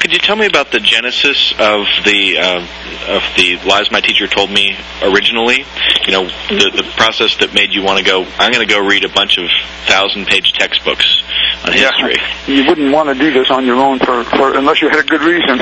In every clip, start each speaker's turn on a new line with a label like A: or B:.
A: could you tell me about the genesis of the Lies My Teacher Told Me originally? You know, the process that made you want to go, I'm going to go read a bunch of 1,000-page textbooks on history.
B: You wouldn't want to do this on your own for unless you had a good reason.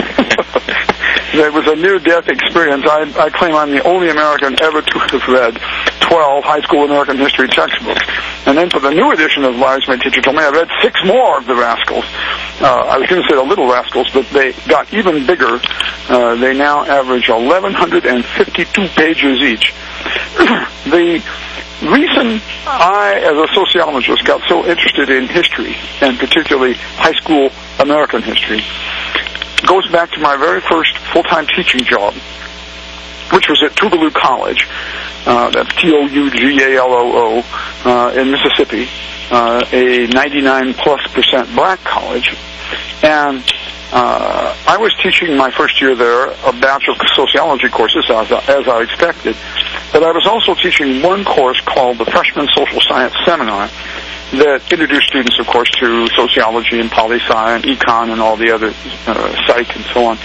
B: It was a near-death experience. I claim I'm the only American ever to have read 12 high school American history textbooks. And then for the new edition of Lies My Teacher Told Me, I read 6 more of the rascals. I was going to say the little rascals, but they got even bigger. They now average 1,152 pages each. The reason I, as a sociologist, got so interested in history, and particularly high school American history, goes back to my very first full-time teaching job, which was at Tougaloo College, that's Tougaloo, in Mississippi, a 99+% black college. And I was teaching my first year there a batch of sociology courses, as I expected, but I was also teaching one course called the Freshman Social Science Seminar that introduced students, of course, to sociology and poli-sci and econ and all the other psych and so on,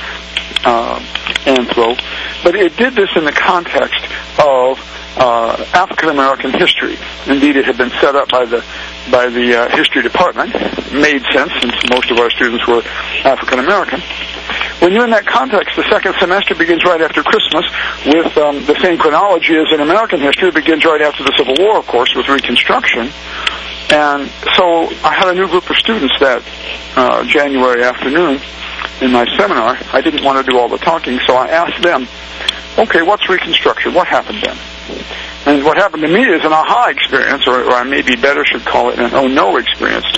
B: anthro. But it did this in the context of African-American history. Indeed, it had been set up by the history department. Made sense since most of our students were African-American. When you're in that context, the second semester begins right after Christmas with the same chronology as in American history. It begins right after the Civil War, of course, with Reconstruction. And so I had a new group of students that January afternoon in my seminar. I didn't want to do all the talking, so I asked them, okay, what's Reconstruction? What happened then? And what happened to me is an aha experience, or I maybe better should call it an oh no experience.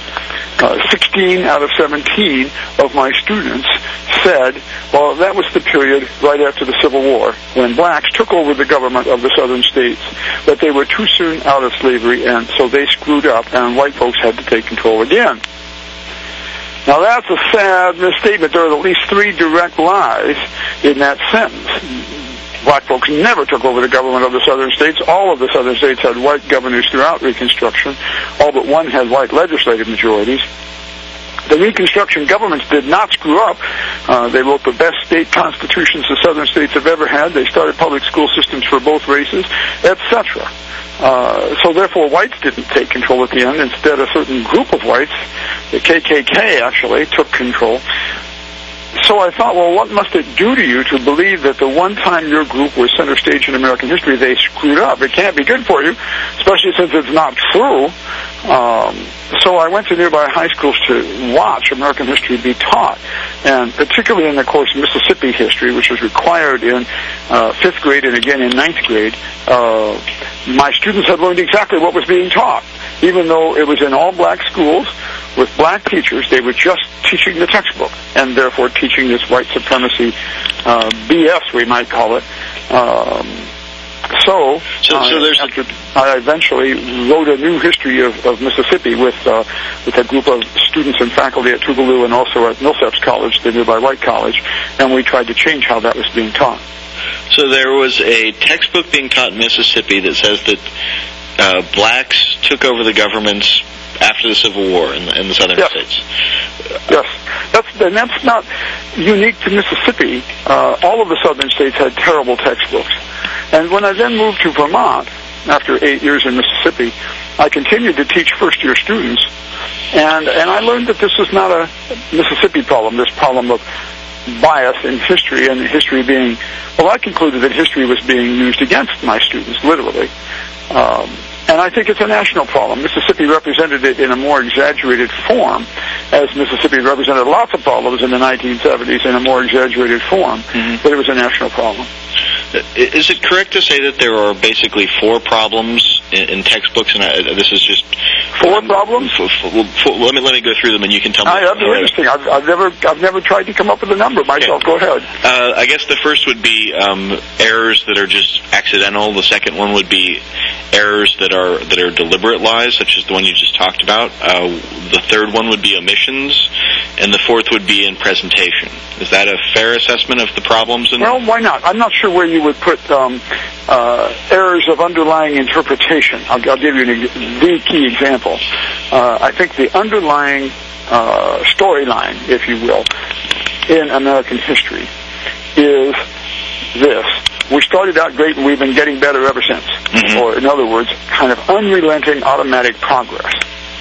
B: 16 out of 17 of my students said, well, that was the period right after the Civil War when blacks took over the government of the southern states, but they were too soon out of slavery, and so they screwed up, and white folks had to take control again. Now, that's a sad misstatement. There are at least 3 direct lies in that sentence. Black folks never took over the government of the southern states. All of the southern states had white governors throughout Reconstruction. All but one had white legislative majorities. The Reconstruction governments did not screw up. They wrote the best state constitutions the southern states have ever had. They started public school systems for both races, etc. So therefore, whites didn't take control at the end. Instead, a certain group of whites, the KKK actually, took control. So I thought, well, what must it do to you to believe that the one time your group was center stage in American history, they screwed up? It can't be good for you, especially since it's not true. So I went to nearby high schools to watch American history be taught, and particularly in the course Mississippi history, which was required in 5th grade and again in 9th grade. My students had learned exactly what was being taught. Even though it was in all black schools with black teachers, they were just teaching the textbook, and therefore teaching this white supremacy BS, we might call it. So I eventually wrote a new history of Mississippi with a group of students and faculty at Tougaloo and also at Millsaps College, the nearby white college, and we tried to change how that was being taught.
A: So there was a textbook being taught in Mississippi that says that blacks took over the governments after the Civil War in the southern states.
B: Yes. That's not unique to Mississippi. All of the southern states had terrible textbooks. And when I then moved to Vermont, after 8 years in Mississippi, I continued to teach first-year students. And I learned that this is not a Mississippi problem, this problem of bias in history, and history being, well, I concluded that history was being used against my students, literally. And I think it's a national problem. Mississippi represented it in a more exaggerated form, as Mississippi represented lots of problems in the 1970s in a more exaggerated form, but it was a national problem.
A: Is it correct to say that there are basically 4 problems in textbooks, and this is just
B: 4 problems?
A: Let me go through them, and you can tell me.
B: That'd be interesting. I've never tried to come up with a number myself. Okay. Go ahead.
A: I guess the first would be errors that are just accidental. The second one would be errors that are deliberate lies, such as the one you just talked about. The third one would be omissions, and the fourth would be in presentation. Is that a fair assessment of the problems?
B: Well, why not? I'm not sure where you would put errors of underlying interpretation. I'll give you the key example. I think the underlying storyline, if you will, in American history is this. We started out great and we've been getting better ever since.
A: Mm-hmm.
B: Or, in other words, kind of unrelenting automatic progress.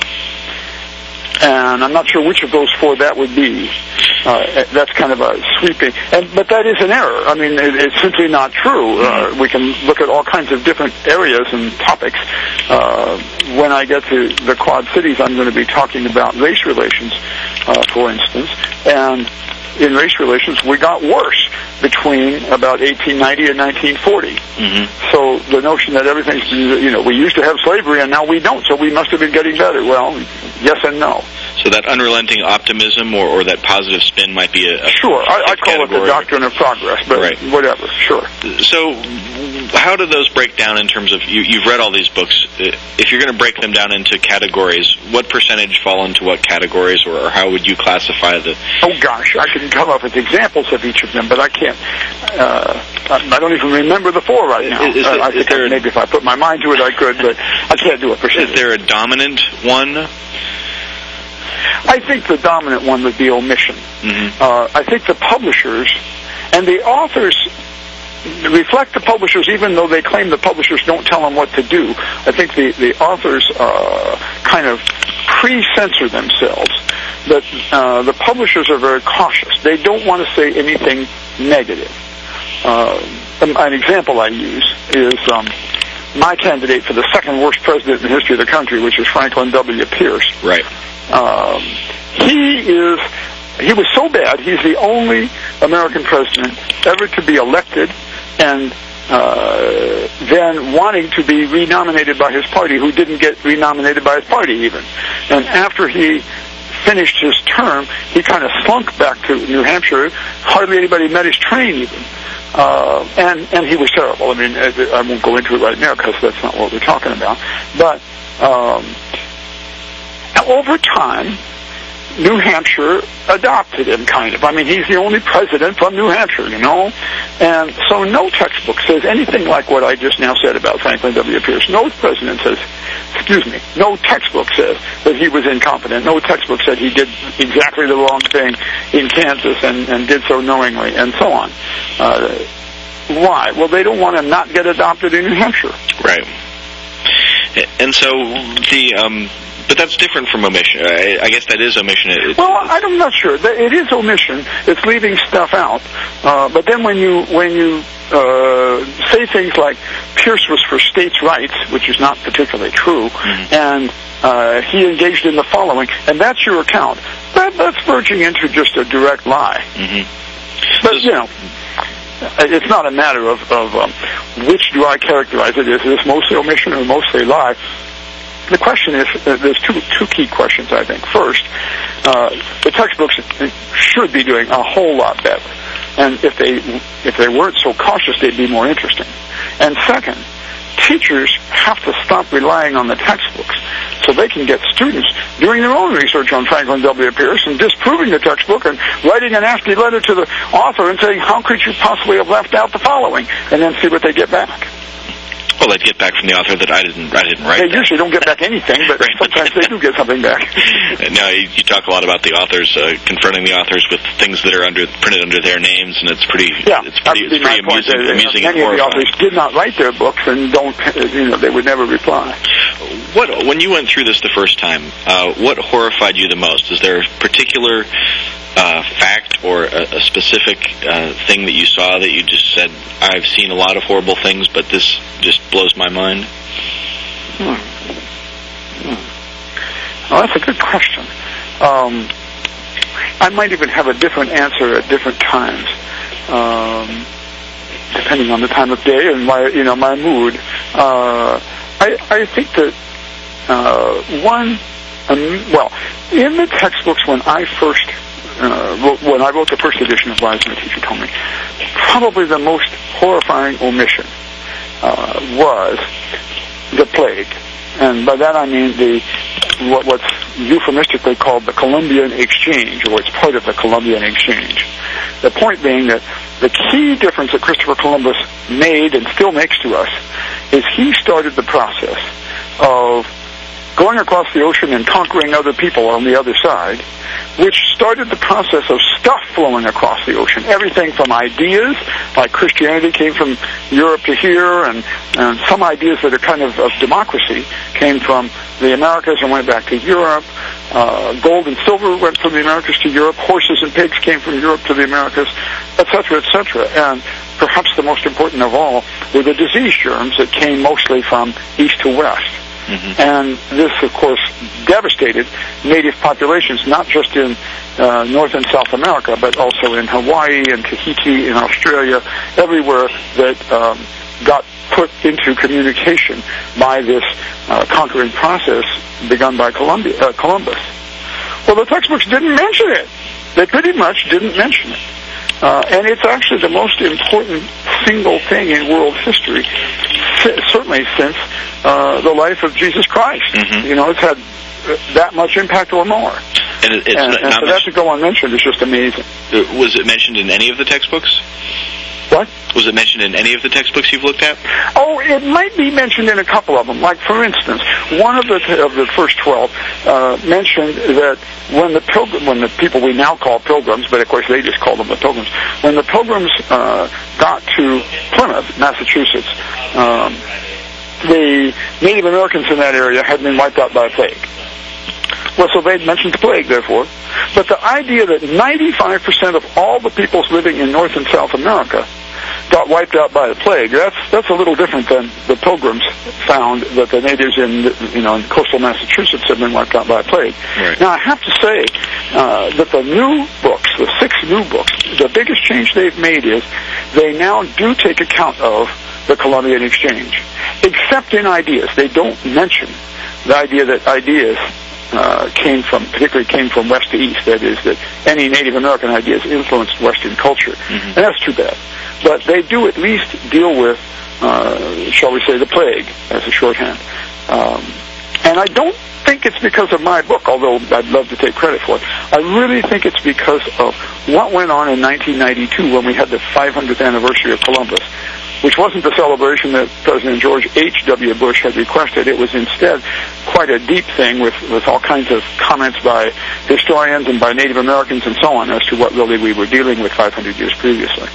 B: And I'm not sure which of those four that would be. That's kind of a sweeping, but that is an error. I mean, it's simply not true. We can look at all kinds of different areas and topics. When I get to the Quad Cities, I'm going to be talking about race relations, for instance, and in race relations, we got worse between about 1890 and 1940.
A: Mm-hmm.
B: So the notion that everything's, we used to have slavery and now we don't, so we must have been getting better. Well, yes and no.
A: So that unrelenting optimism or that positive spin might be a
B: sure. I call it the doctrine of progress, but
A: right.
B: Whatever, sure.
A: So how do those break down in terms of, you've read all these books, if you're going to break them down into categories, what percentage fall into what categories, or how would you classify the...
B: Oh gosh, I can come up with examples of each of them, but I can't, I don't even remember the four right now. I think maybe if I put my mind to it I could, but I can't do a percentage.
A: Is there a dominant one?
B: I think the dominant one would be omission.
A: Mm-hmm.
B: I think the publishers and the authors reflect the publishers, even though they claim the publishers don't tell them what to do. I think the authors kind of pre-censor themselves. That the publishers are very cautious. They don't want to say anything negative. An example I use is my candidate for the second worst president in the history of the country, which is Franklin W. Pierce.
A: Right.
B: He was so bad, he's the only American president ever to be elected and then wanting to be renominated by his party, who didn't get renominated by his party even. And after he finished his term, he kind of slunk back to New Hampshire. Hardly anybody met his train even. And he was terrible. I mean, I won't go into it right now because that's not what we're talking about. But over time, New Hampshire adopted him, kind of. I mean, he's the only president from New Hampshire, And so no textbook says anything like what I just now said about Franklin W. Pierce. No president says, no textbook says that he was incompetent. No textbook said he did exactly the wrong thing in Kansas and did so knowingly, and so on. Why? Well, they don't want to not get adopted in New Hampshire.
A: Right. And so but that's different from omission. I guess that is omission.
B: Well, I'm not sure. It is omission. It's leaving stuff out. But then when you say things like Pierce was for states' rights, which is not particularly true, mm-hmm. and he engaged in the following, and that's your account, that's verging into just a direct lie.
A: Mm-hmm.
B: But, it's not a matter of which do I characterize it as. Is this mostly omission or mostly lie? The question is, there's two key questions, I think. First, the textbooks should be doing a whole lot better. And if they weren't so cautious, they'd be more interesting. And second, teachers have to stop relying on the textbooks so they can get students doing their own research on Franklin W. Pierce and disproving the textbook and writing a nasty letter to the author and saying, how could you possibly have left out the following? And then see what they get back.
A: Well, they'd get back from the author that I didn't write.
B: They usually don't get back anything, but right. Sometimes they do get something back.
A: Now, you talk a lot about the authors, confronting the authors with things that are printed under their names, and it's pretty amusing and horrifying.
B: Many of the authors did not write their books and they would never reply.
A: When you went through this the first time, what horrified you the most? Is there a particular fact or a specific thing that you saw that you just said, I've seen a lot of horrible things, but this just blows my mind?
B: Well, that's a good question. I might even have a different answer at different times, depending on the time of day and my mood. I think that in the textbooks when I wrote the first edition of Lies My Teacher Told Me, probably the most horrifying omission was the plague. And by that I mean what's euphemistically called the Columbian Exchange, or it's part of the Columbian Exchange. The point being that the key difference that Christopher Columbus made and still makes to us is he started the process of going across the ocean and conquering other people on the other side, which started the process of stuff flowing across the ocean. Everything from ideas, like Christianity came from Europe to here, and some ideas that are kind of democracy came from the Americas and went back to Europe. Gold and silver went from the Americas to Europe. Horses and pigs came from Europe to the Americas, etc., etc. And perhaps the most important of all were the disease germs that came mostly from east to west. Mm-hmm. And this, of course, devastated native populations, not just in North and South America, but also in Hawaii and Tahiti and Australia, everywhere that got put into communication by this conquering process begun by Columbus. Well, the textbooks didn't mention it. They pretty much didn't mention it. And it's actually the most important single thing in world history, certainly since the life of Jesus Christ. Mm-hmm. You know, it's had that much impact or more.
A: And
B: so that to go unmentioned is just amazing.
A: Was it mentioned in any of the textbooks?
B: What?
A: Was it mentioned in any of the textbooks you've looked at?
B: Oh, it might be mentioned in a couple of them. Like, for instance, one of the first 12 mentioned that when the people we now call pilgrims, but of course they just call them the pilgrims, when the pilgrims got to Plymouth, Massachusetts, the Native Americans in that area had been wiped out by a plague. Well, so they'd mentioned the plague, therefore. But the idea that 95% of all the peoples living in North and South America got wiped out by the plague, that's a little different than the pilgrims found that the natives in coastal Massachusetts had been wiped out by a plague.
A: Right.
B: Now, I have to say that the new books, the 6 new books, the biggest change they've made is they now do take account of the Columbian Exchange, except in ideas. They don't mention the idea that ideas particularly came from west to east. That is, that any Native American ideas influenced Western culture. Mm-hmm. And that's too bad. But they do at least deal with, shall we say, the plague as a shorthand. And I don't think it's because of my book, although I'd love to take credit for it. I really think it's because of what went on in 1992 when we had the 500th anniversary of Columbus, which wasn't the celebration that President George H.W. Bush had requested. It was instead quite a deep thing with all kinds of comments by historians and by Native Americans and so on as to what really we were dealing with 500 years previously.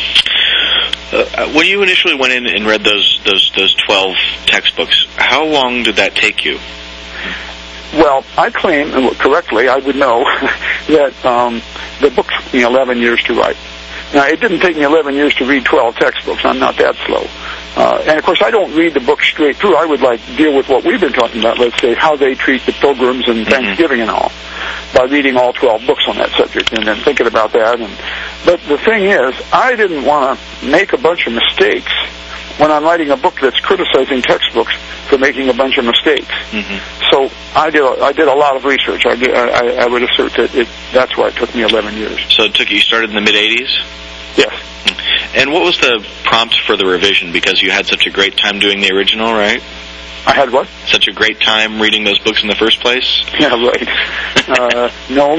A: When you initially went in and read those 12 textbooks, how long did that take you?
B: Well, I claim, correctly, I would know, that the book took me 11 years to write. Now, it didn't take me 11 years to read 12 textbooks. I'm not that slow. And, of course, I don't read the book straight through. I would, deal with what we've been talking about, let's say, how they treat the pilgrims and Thanksgiving and all, by reading all 12 books on that subject and then thinking about that. But the thing is, I didn't want to make a bunch of mistakes when I'm writing a book that's criticizing textbooks for making a bunch of mistakes. Mm-hmm. So I did a lot of research. I would assert that that's why it took me 11 years.
A: So you started in the mid-'80s?
B: Yes.
A: And what was the prompt for the revision? Because you had such a great time doing the original, right?
B: I had what?
A: Such a great time reading those books in the first place?
B: Yeah, right. No.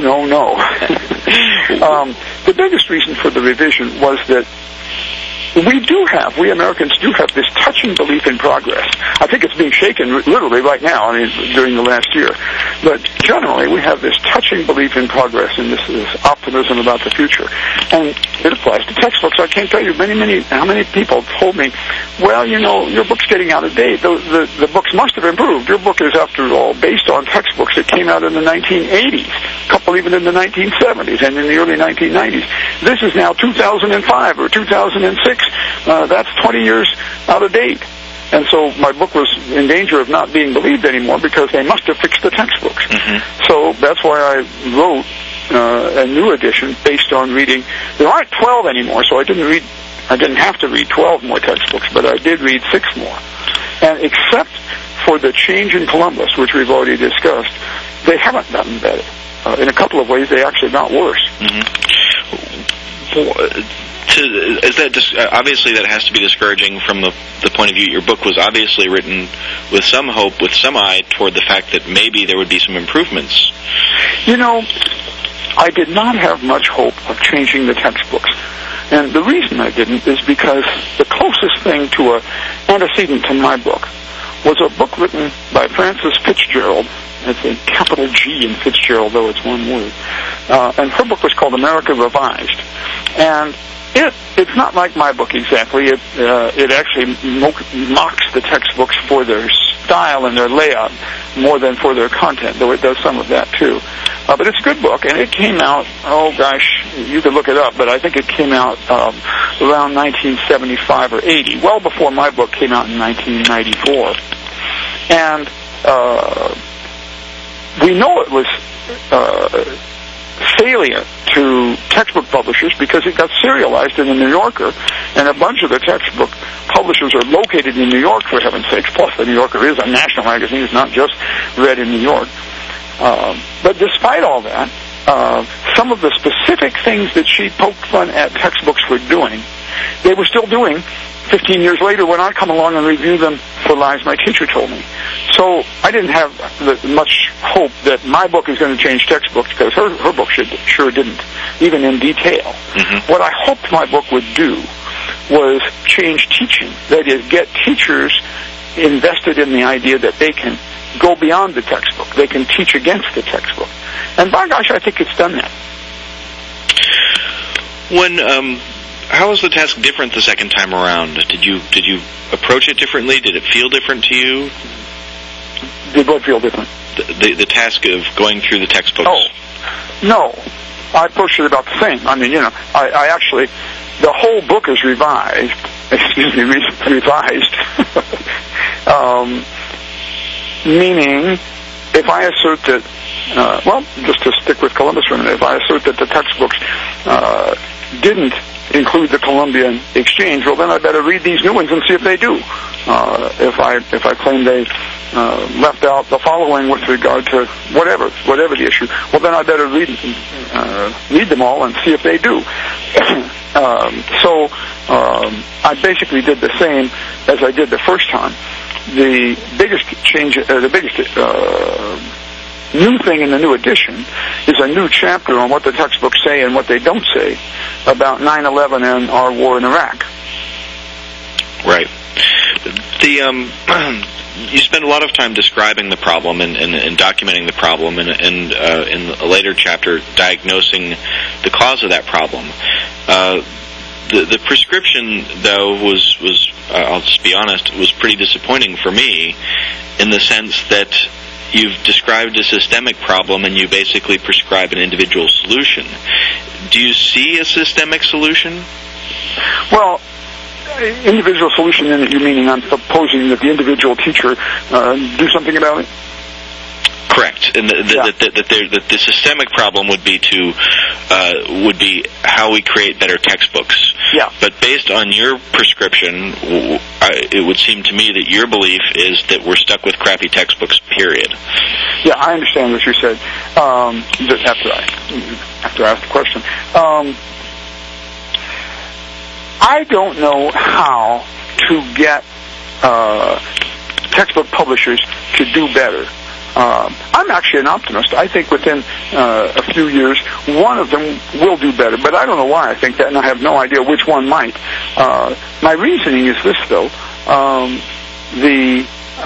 B: The biggest reason for the revision was that we Americans do have this touching belief in progress. I think it's being shaken literally right now, during the last year. But generally, we have this touching belief in progress and this optimism about the future. And it applies to textbooks. I can't tell you how many people told me, well, your book's getting out of date. The books must have improved. Your book is, after all, based on textbooks that came out in the 1980s, a couple even in the 1970s and in the early 1990s. This is now 2005 or 2006. That's 20 years out of date. And so my book was in danger of not being believed anymore because they must have fixed the textbooks. Mm-hmm. So that's why I wrote a new edition based on reading. There aren't 12 anymore, so I didn't have to read 12 more textbooks, but I did read 6 more. And except for the change in Columbus, which we've already discussed, they haven't gotten better. In a couple of ways, they actually got worse.
A: Mm-hmm. Obviously that has to be discouraging from the point of view. Your book was obviously written with some hope, with some eye toward the fact that maybe there would be some improvements.
B: I did not have much hope of changing the textbooks. And the reason I didn't is because the closest thing to an antecedent to my book was a book written by Frances Fitzgerald. It's a capital G in Fitzgerald, though it's one word. And her book was called America Revised. And it's not like my book exactly. It actually mocks the textbooks for their style and their layout more than for their content, though it does some of that too. But it's a good book, and it came out, you could look it up, but I think it came out around 1975 or 80, well before my book came out in 1994. And we know it was salient to textbook publishers because it got serialized in the New Yorker, and a bunch of the textbook publishers are located in New York, for heaven's sakes. Plus, the New Yorker is a national magazine. It's not just read in New York. But despite all that, some of the specific things that she poked fun at textbooks for doing, they were still doing 15 years later when I come along and review them for Lies My Teacher Told Me. So I didn't have much hope that my book is going to change textbooks, because her book sure didn't, even in detail. Mm-hmm. What I hoped my book would do was change teaching. That is, get teachers invested in the idea that they can go beyond the textbook. They can teach against the textbook. And by gosh, I think it's done that.
A: How was the task different the second time around? Did you approach it differently? Did it feel different to you?
B: Did what feel different?
A: The task of going through the textbooks.
B: Oh, no. I approached it about the same. I mean, I actually, the whole book is revised. Meaning, if I assert that, just to stick with Columbus for a minute, if I assert that the textbooks didn't include the Columbian Exchange, well, then I better read these new ones and see if they do. If I claim they left out the following with regard to whatever the issue, well, then I better read them all and see if they do. So I basically did the same as I did the first time. The biggest change, new thing in the new edition is a new chapter on what the textbooks say and what they don't say about 9/11 and our war in Iraq.
A: Right. You spend a lot of time describing the problem and documenting the problem, and in a later chapter diagnosing the cause of that problem. The prescription, though, was I'll just be honest, was pretty disappointing for me, in the sense that you've described a systemic problem and you basically prescribe an individual solution. Do you see a systemic solution?
B: Well, individual solution, in it, you meaning I'm proposing that the individual teacher do something about it?
A: Correct, and that the systemic problem would be how we create better textbooks.
B: Yeah.
A: But based on your prescription, it would seem to me that your belief is that we're stuck with crappy textbooks. Period.
B: Yeah, I understand what you said. After I asked the question, I don't know how to get textbook publishers to do better. I'm actually an optimist. I think within a few years, one of them will do better. But I don't know why I think that, and I have no idea which one might. My reasoning is this, though. The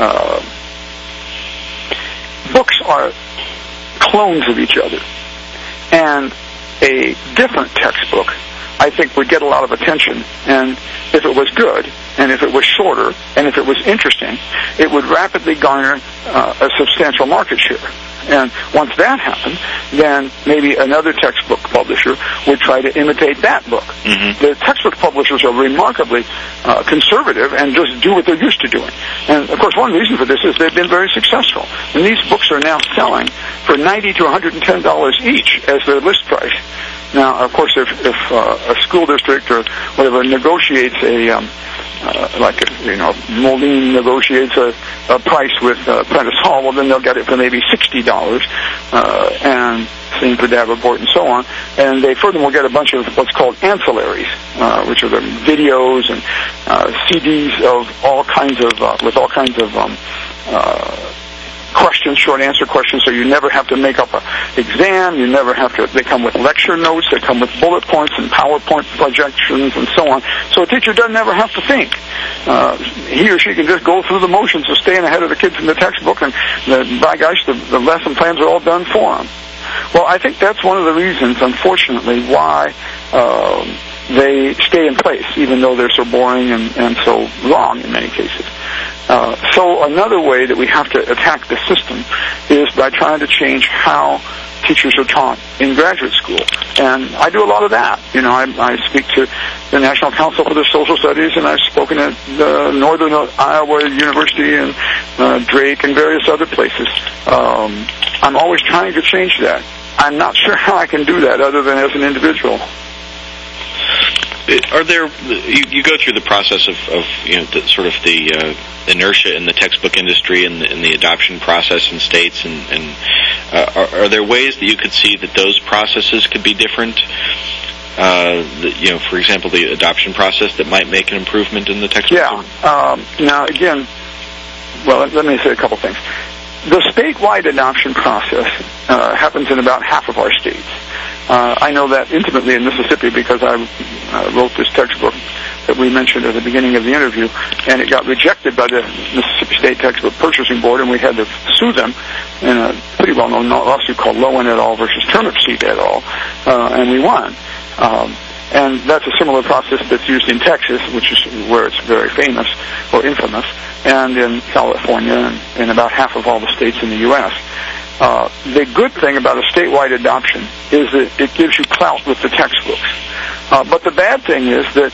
B: books are clones of each other. And a different textbook, I think, would get a lot of attention. And if it was good, and if it was shorter, and if it was interesting, it would rapidly garner a substantial market share. And once that happened, then maybe another textbook publisher would try to imitate that book. Mm-hmm. The textbook publishers are remarkably conservative and just do what they're used to doing. And, of course, one reason for this is they've been very successful. And these books are now selling for $90 to $110 each as their list price. Now, of course, if a school district or whatever negotiates Moline negotiates a price with Prentice Hall, well, then they'll get it for maybe $60, and same for Davenport and so on. And they furthermore get a bunch of what's called ancillaries, which are the videos and CDs of all kinds of with all kinds of questions, short answer questions, so you never have to make up an exam. You never have to. They come with lecture notes. They come with bullet points and PowerPoint projections and so on. So a teacher doesn't ever have to think. He or she can just go through the motions of staying ahead of the kids in the textbook, and by gosh, the lesson plans are all done for them. Well, I think that's one of the reasons, unfortunately, why they stay in place, even though they're so boring and so wrong in many cases. So another way that we have to attack the system is by trying to change how teachers are taught in graduate school. And I do a lot of that. You know, I speak to the National Council for the Social Studies, and I've spoken at Northern Iowa University and Drake and various other places. I'm always trying to change that. I'm not sure how I can do that other than as an individual.
A: Are there? You go through the process of you know, the inertia in the textbook industry and the adoption process in states, and are there ways that you could see that those processes could be different? You know, for example, the adoption process that might make an improvement in the textbook.
B: Yeah. Now again, well, let me say a couple things. The statewide adoption process happens in about half of our states. I know that intimately in Mississippi because I wrote this textbook that we mentioned at the beginning of the interview, and it got rejected by the Mississippi State Textbook Purchasing Board, and we had to sue them in a pretty well-known lawsuit called Lowen et al. Versus Turnipseed et al., and we won. And that's a similar process that's used in Texas, which is where it's very famous or infamous, and in California and in about half of all the states in the U.S. The good thing about a statewide adoption is that it gives you clout with the textbooks. But the bad thing is that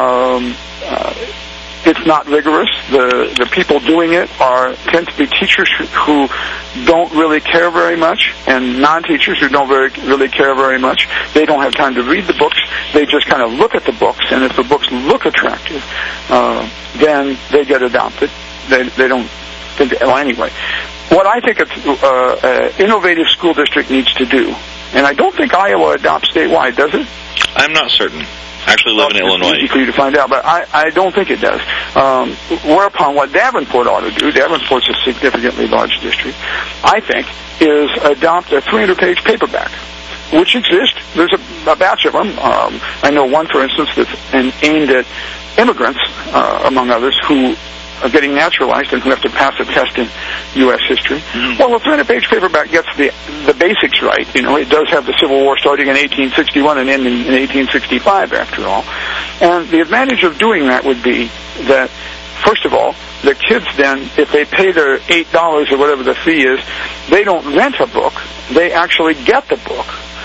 B: it's not rigorous. The people doing it tend to be teachers who don't really care very much, and non-teachers who don't really care very much. They don't have time to read the books. They just kind of look at the books, and if the books look attractive, then they get adopted. They don't think, well, anyway. What I think an innovative school district needs to do, and I don't think Iowa adopts statewide, does it?
A: I'm not certain. I actually live in Illinois.
B: It's easy for you to find out, but I don't think it does. Whereupon what Davenport ought to do, Davenport's a significantly large district, I think, is adopt a 300-page paperback, which exists. There's a batch of them. I know one, for instance, that's aimed at immigrants, among others, who are getting naturalized and who have to pass a test in U.S. history. Mm-hmm. Well, a 300-page paperback gets the basics right. You know, it does have the Civil War starting in 1861 and ending in 1865, after all. And the advantage of doing that would be that, first of all, the kids then, if they pay their $8 or whatever the fee is, they don't rent a book. They actually get the book.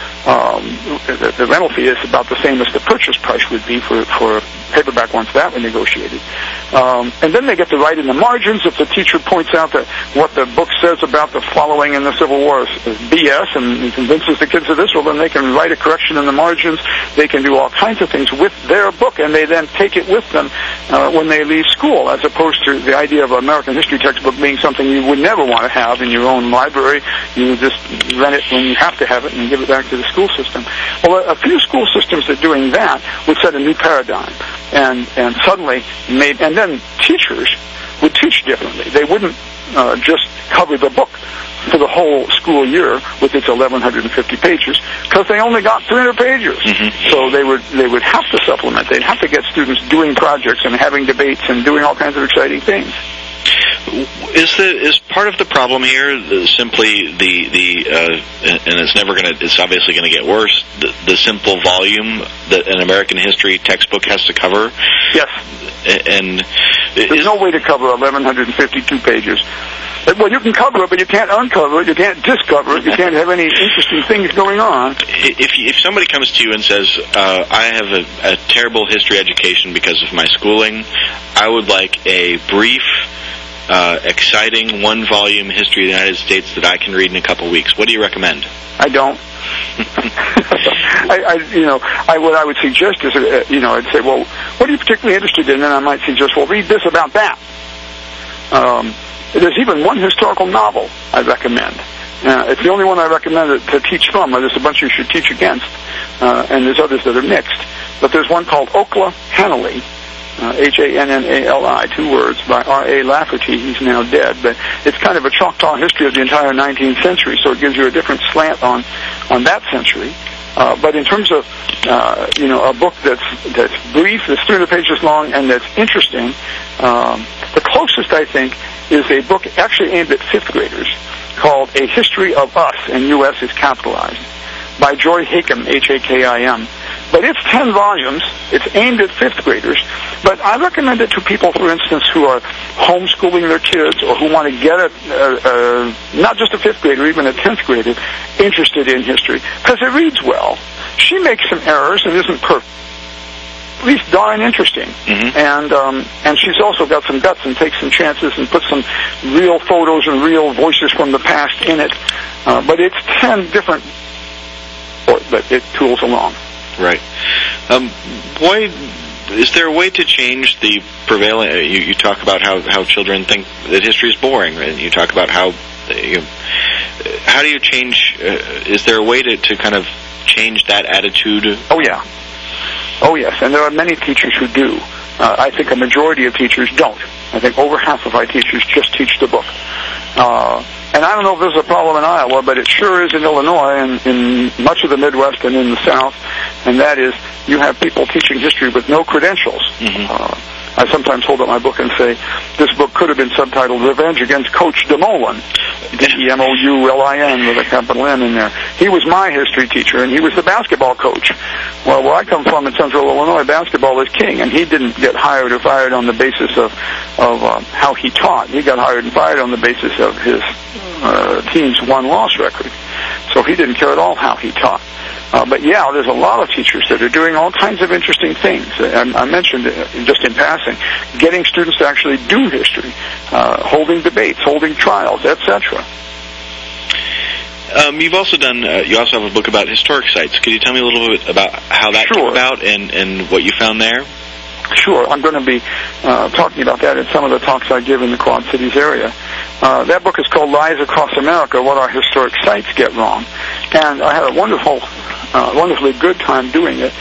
B: The rental fee is about the same as the purchase price would be for a paperback once that were negotiated. And then they get to write in the margins. If the teacher points out that what the book says about the following in the Civil War is BS and convinces the kids of this, well, then they can write a correction in the margins. They can do all kinds of things with their book, and they then take it with them when they leave school, as opposed to the idea of an American history textbook being something you would never want to have in your own library. You would just rent it when you have to have it and give it back to the school system. Well, a few school systems that are doing that would set a new paradigm, and suddenly and then teachers would teach differently. They wouldn't just cover the book for the whole school year with its 1,150 pages, because they only got 300 pages. Mm-hmm. So they would have to supplement. They'd have to get students doing projects and having debates and doing all kinds of exciting things.
A: Is part of the problem here simply and it's obviously going to get worse, the simple volume that an American history textbook has to cover?
B: Yes.
A: And
B: there's no way to cover 1,152 pages. Well, you can cover it, but you can't uncover it, you can't discover it, you can't have any interesting things going on.
A: If somebody comes to you and says, I have a terrible history education because of my schooling, I would like a brief, exciting one-volume history of the United States that I can read in a couple weeks, what do you recommend?
B: I don't. What I would suggest is, I'd say, well, what are you particularly interested in? And I might suggest, well, read this about that. There's even one historical novel I recommend. It's the only one I recommend to teach from. There's a bunch you should teach against, and there's others that are mixed. But there's one called Oklahanley, Hannali, 2 words, by R.A. Lafferty. He's now dead, but it's kind of a Choctaw history of the entire 19th century, so it gives you a different slant on that century. But in terms of, a book that's brief, that's 300 pages long, and that's interesting, the closest, I think, is a book actually aimed at 5th graders called A History of Us, and U.S. is capitalized, by Joy Hakim, Hakim. But it's 10 volumes. It's aimed at 5th graders. But I recommend it to people, for instance, who are homeschooling their kids or who want to get not just a 5th grader, even a 10th grader, interested in history, because it reads well. She makes some errors and isn't perfect. At least darn interesting. And she's also got some guts and takes some chances and puts some real photos and real voices from the past in it. But it's 10 different, but it tools along.
A: Right. Is there a way to change the prevailing... You talk about how children think that history is boring, and you talk about how do you change... is there a way to kind of change that attitude?
B: Oh, yeah. Oh, yes, and there are many teachers who do. I think a majority of teachers don't. I think over half of our teachers just teach the book. And I don't know if there's a problem in Iowa, but it sure is in Illinois and in much of the Midwest and in the South, and that is you have people teaching history with no credentials. I sometimes hold up my book and say, this book could have been subtitled Revenge Against Coach Demolin, Demoulin with a capital N in there. He was my history teacher, and he was the basketball coach. Well, where I come from in Central Illinois, basketball is king, and he didn't get hired or fired on the basis of how he taught. He got hired and fired on the basis of his team's won-loss record. So he didn't care at all how he taught. But yeah, there's a lot of teachers that are doing all kinds of interesting things. I mentioned just in passing, getting students to actually do history, holding debates, holding trials, etc.
A: You also have a book about historic sites. Could you tell me a little bit about how that came about and what you found there?
B: Sure. I'm going to be talking about that in some of the talks I give in the Quad Cities area. That book is called Lies Across America, What Our Historic Sites Get Wrong. And I had a wonderfully good time doing it.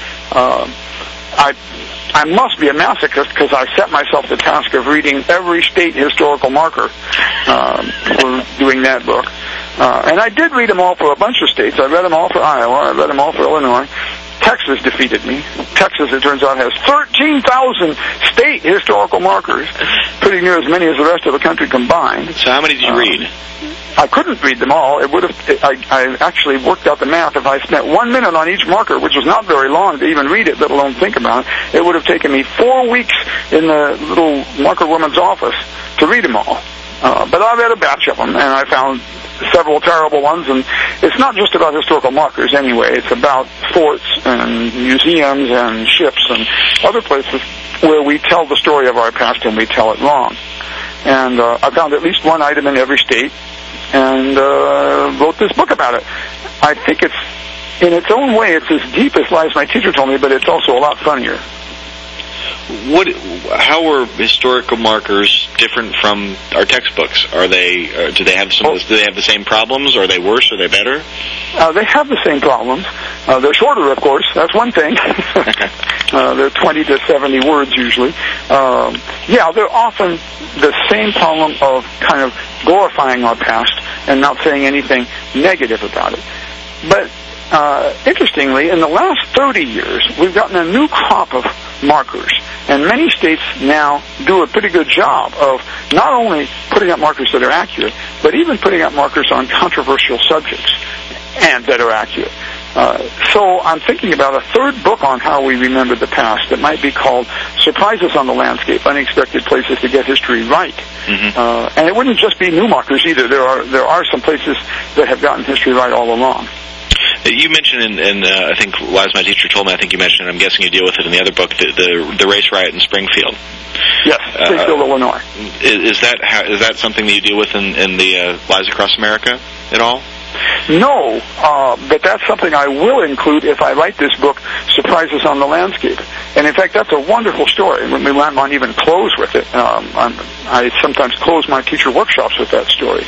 B: I must be a masochist because I set myself the task of reading every state historical marker for doing that book. And I did read them all for a bunch of states. I read them all for Iowa. I read them all for Illinois. Texas defeated me. Texas, it turns out, has 13,000 state historical markers, pretty near as many as the rest of the country combined.
A: So how many did you read?
B: I couldn't read them all. It would have. I actually worked out the math. If I spent 1 minute on each marker, which was not very long to even read it, let alone think about it, it would have taken me 4 weeks in the little marker woman's office to read them all. But I read a batch of them, and I found several terrible ones, and it's not just about historical markers anyway. It's about forts and museums and ships and other places where we tell the story of our past and we tell it wrong. And I found at least one item in every state and wrote this book about it. I think it's, in its own way, it's as deep as Lies My Teacher Told Me, but it's also a lot funnier.
A: How are historical markers different from our textbooks? Are they? Do they have Do they have the same problems? Are they worse? Are they better?
B: They have the same problems. They're shorter, of course. That's one thing. They're 20 to 70 words usually. They're often the same problem of kind of glorifying our past and not saying anything negative about it. But interestingly, in the last 30 years, we've gotten a new crop of markers, and many states now do a pretty good job of not only putting up markers that are accurate, but even putting up markers on controversial subjects and that are accurate. So I'm thinking about a third book on how we remember the past that might be called Surprises on the Landscape, Unexpected Places to Get History Right. And it wouldn't just be new markers either. There are some places that have gotten history right all along.
A: You mentioned in I think Lies My Teacher Told Me, I think you mentioned, and I'm guessing you deal with it in the other book, the race riot in Springfield.
B: Yes, Springfield, Illinois.
A: Is that something that you deal with in the Lies Across America at all?
B: No, but that's something I will include if I write this book, Surprises on the Landscape. And in fact, that's a wonderful story. We might even close with it. I sometimes close my teacher workshops with that story.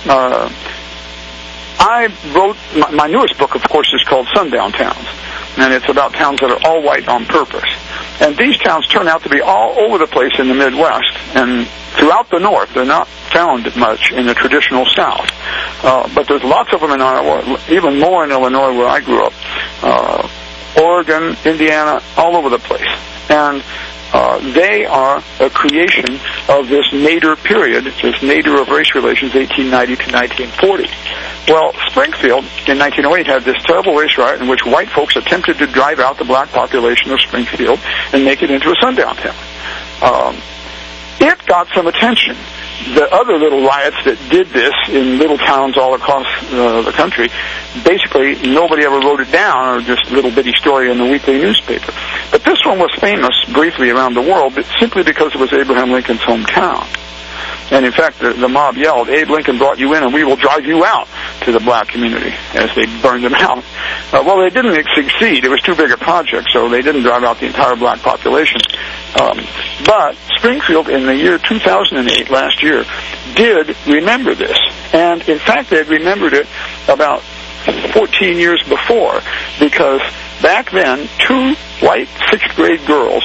B: I wrote, my newest book, of course, is called Sundown Towns, and it's about towns that are all white on purpose. And these towns turn out to be all over the place in the Midwest and throughout the North. They're not found much in the traditional South. But there's lots of them in Iowa, even more in Illinois where I grew up. Oregon, Indiana, all over the place. And they are a creation of this nadir period, this nadir of race relations, 1890 to 1940. Well, Springfield in 1908 had this terrible race riot in which white folks attempted to drive out the black population of Springfield and make it into a sundown town. It got some attention. The other little riots that did this in little towns all across the country, basically nobody ever wrote it down, or just a little bitty story in the weekly newspaper. But this one was famous briefly around the world, but simply because it was Abraham Lincoln's hometown. And in fact, the mob yelled, "Abe Lincoln brought you in and we will drive you out," to the black community as they burned them out. Well, they didn't succeed. It was too big a project, so they didn't drive out the entire black population. But Springfield in the year 2008, last year, did remember this. And in fact, they had remembered it about 14 years before, because back then, 2 white 6th grade girls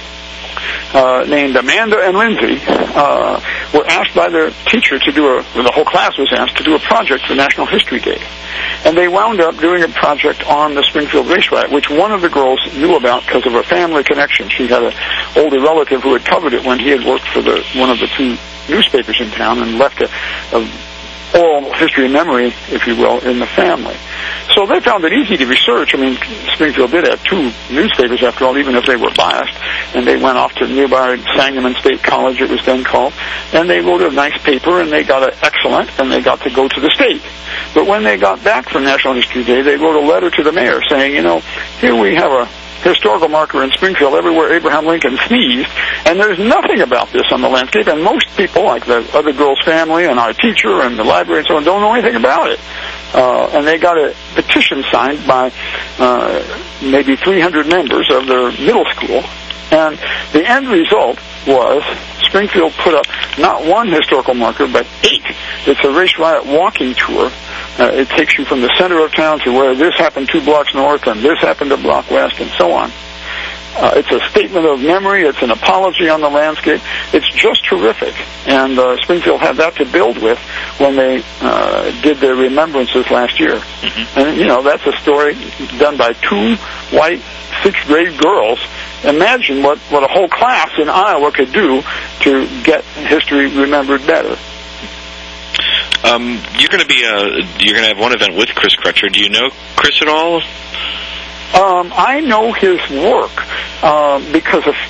B: named Amanda and Lindsay were asked by their teacher to do the whole class was asked to do a project for National History Day. And they wound up doing a project on the Springfield race riot, which one of the girls knew about because of a family connection. She had an older relative who had covered it when he had worked for one of the 2 newspapers in town and left a oral history and memory, if you will, in the family. So they found it easy to research. I mean, Springfield did have 2 newspapers, after all, even if they were biased. And they went off to nearby Sangamon State College, it was then called, and they wrote a nice paper, and they got an excellent, and they got to go to the state. But when they got back from National History Day, they wrote a letter to the mayor saying, here we have a historical marker in Springfield everywhere Abraham Lincoln sneezed, and there's nothing about this on the landscape, and most people, like the other girl's family and our teacher and the library and so on, don't know anything about it. And they got a petition signed by maybe 300 members of their middle school, and the end result was Springfield put up not 1 historical marker, but 8. It's a race riot walking tour. It takes you from the center of town to where this happened 2 blocks north and this happened a block west and so on. It's a statement of memory. It's an apology on the landscape. It's just terrific. And Springfield had that to build with when they did their remembrances last year. Mm-hmm. And, that's a story done by 2 white 6th grade girls. Imagine what a whole class in Iowa could do to get history remembered better.
A: You're going to have one event with Chris Crutcher. Do you know Chris at all?
B: I know his work because of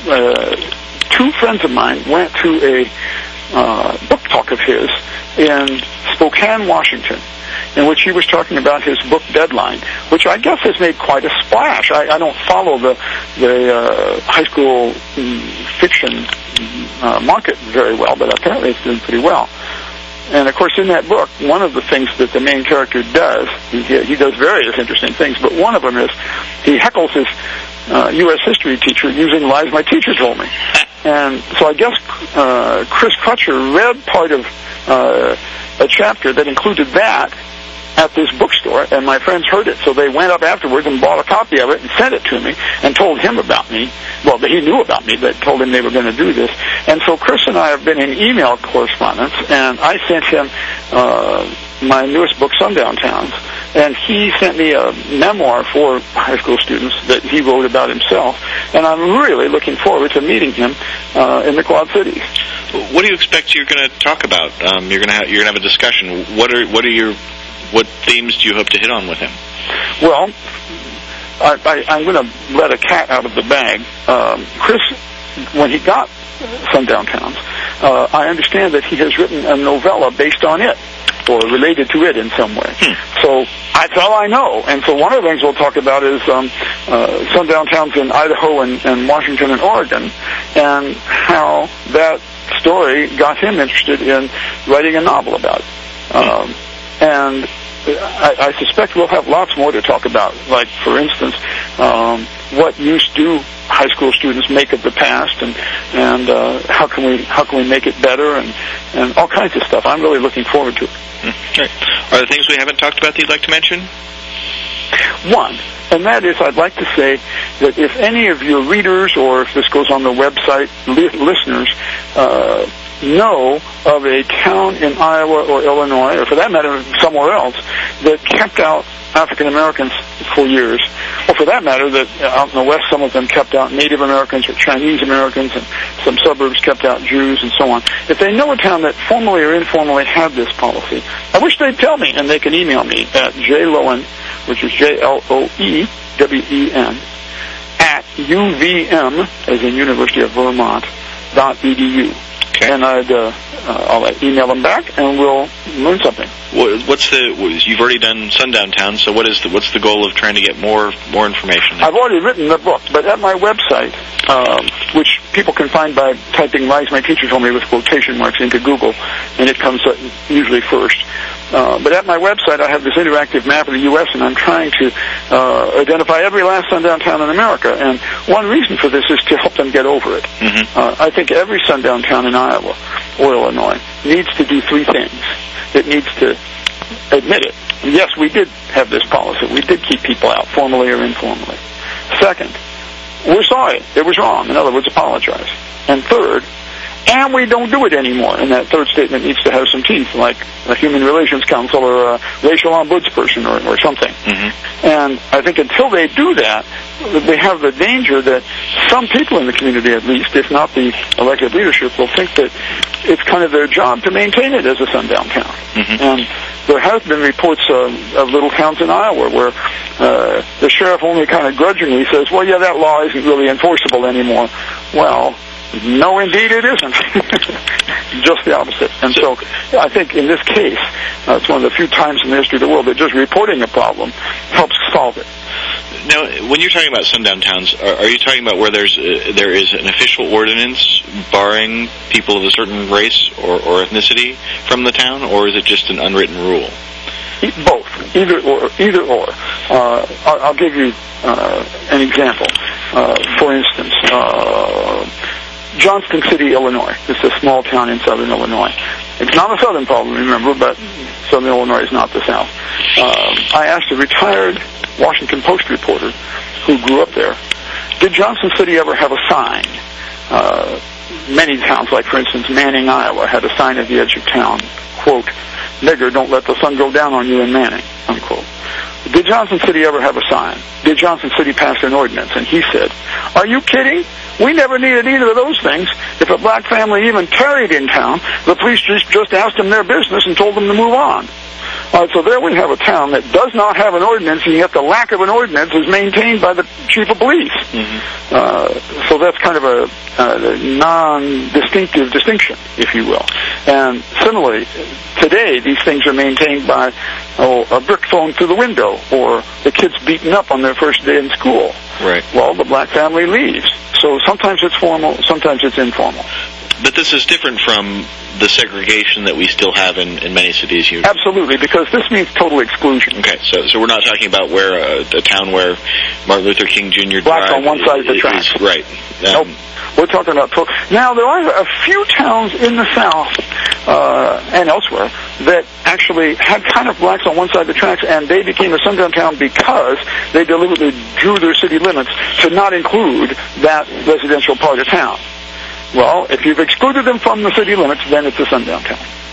B: 2 friends of mine went to a book talk of his in Spokane, Washington, in which he was talking about his book Deadline, which I guess has made quite a splash. I don't follow the high school fiction market very well, but apparently it's doing pretty well. And, of course, in that book, one of the things that the main character does, he does various interesting things, but one of them is he heckles his U.S. history teacher using lies my teacher told me. And so I guess Chris Crutcher read part of a chapter that included that at this bookstore, and my friends heard it, so they went up afterwards and bought a copy of it and sent it to me and told him about me. Well, he knew about me, but told him they were going to do this. And so Chris and I have been in email correspondence, and I sent him my newest book, Sundown Towns, and he sent me a memoir for high school students that he wrote about himself, and I'm really looking forward to meeting him in the Quad Cities.
A: What do you expect you're going to talk about? You're going to have a discussion. What themes do you hope to hit on with him?
B: Well, I'm going to let a cat out of the bag. Chris, when he got Sundown Towns, I understand that he has written a novella based on it, or related to it in some way. So that's all I know. And so one of the things we'll talk about is Sundown Towns in Idaho and Washington and Oregon, and how that story got him interested in writing a novel about it. And I suspect we'll have lots more to talk about, like, for instance, what use do high school students make of the past, and how can we make it better, and all kinds of stuff. I'm really looking forward to it.
A: Okay. Are there things we haven't talked about that you'd like to mention?
B: One, and that is, I'd like to say that if any of your readers, or if this goes on the website, listeners, know of a town in Iowa or Illinois, or for that matter, somewhere else, that kept out African Americans for years, or for that matter, that out in the West, some of them kept out Native Americans or Chinese Americans, and some suburbs kept out Jews and so on. If they know a town that formally or informally had this policy, I wish they'd tell me, and they can email me at jlowen, which is JLOEWEN, at UVM, as in University of Vermont, .edu. Okay. And I'll email them back, and we'll learn something.
A: You've already done Sundown Town, so what's the goal of trying to get more information?
B: I've already written the book, but at my website, which people can find by typing Rise My Teacher Told Me with quotation marks into Google, and it comes up usually first. But at my website, I have this interactive map of the U.S., and I'm trying to identify every last sundown town in America. And one reason for this is to help them get over it. Mm-hmm. I think every sundown town in Iowa or Illinois needs to do three things. It needs to admit it. And yes, we did have this policy. We did keep people out, formally or informally. Second, we're sorry. It was wrong. In other words, apologize. And third, and we don't do it anymore. And that third statement needs to have some teeth, like a human relations counsel or a racial ombudsperson or something. Mm-hmm. And I think until they do that, they have the danger that some people in the community, at least, if not the elected leadership, will think that it's kind of their job to maintain it as a sundown town. Mm-hmm. And there have been reports of little towns in Iowa where the sheriff only kind of grudgingly says, well, yeah, that law isn't really enforceable anymore. Well, no, indeed, it isn't. Just the opposite. And so I think in this case, it's one of the few times in the history of the world that just reporting a problem helps solve it.
A: Now, when you're talking about sundown towns, are you talking about where there is an official ordinance barring people of a certain race or ethnicity from the town, or is it just an unwritten rule?
B: Both, either or. I'll give you an example. For instance, Johnston City, Illinois. It's a small town in southern Illinois. It's not a southern problem, remember, but southern Illinois is not the South. I asked a retired Washington Post reporter who grew up there, did Johnston City ever have a sign? Many towns, like, for instance, Manning, Iowa, had a sign at the edge of town, quote, "Nigger, don't let the sun go down on you in Manning," unquote. Did Johnson City ever have a sign? Did Johnson City pass an ordinance? And he said, "Are you kidding? We never needed either of those things. If a black family even tarried in town, the police just asked them their business and told them to move on." So there we have a town that does not have an ordinance, and yet the lack of an ordinance is maintained by the chief of police. Mm-hmm. So that's kind of a non-distinctive distinction, if you will. And similarly, today these things are maintained by a brick thrown through the window, or the kids beaten up on their first day in school.
A: Right.
B: Well, the black family leaves. So sometimes it's formal, sometimes it's informal.
A: But this is different from the segregation that we still have in many cities here.
B: Absolutely, because this means total exclusion.
A: Okay, so we're not talking about where a town where Martin Luther King Jr.
B: Blacks on one side of the tracks.
A: Right.
B: Nope. We're talking about total. Now, there are a few towns in the South and elsewhere that actually had kind of blacks on one side of the tracks, and they became a sundown town because they deliberately drew their city limits to not include that residential part of town. Well, if you've excluded them from the city limits, then it's a sundown town.